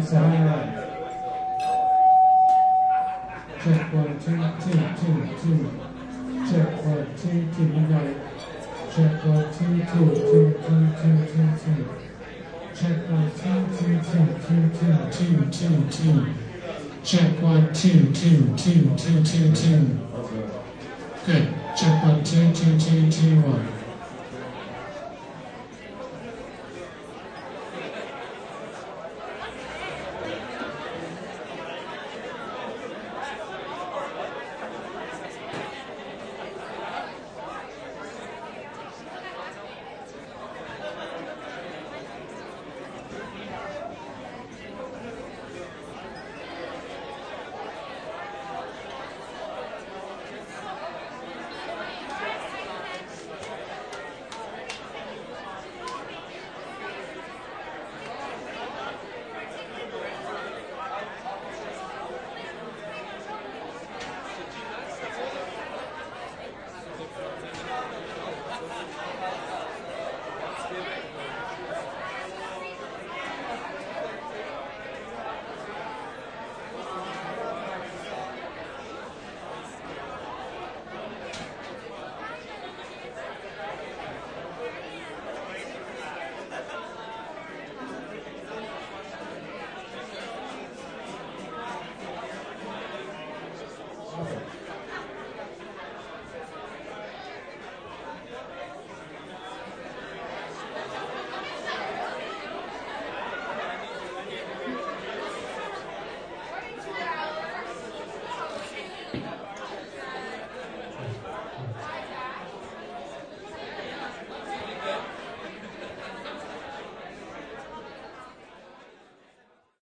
side. Check 1, 2, 2, 2, 2. Check 1, 2, 2, you got it. Check 1, 2, 2, 2, 2, 2, 2, 2. Check 1, 2, 2, 2, 2, 2, 2, 2, 2. Check 1, 2, 2, 2, 2, 2, 2. Good. Check 1, 2, 2, 2, 2, 1.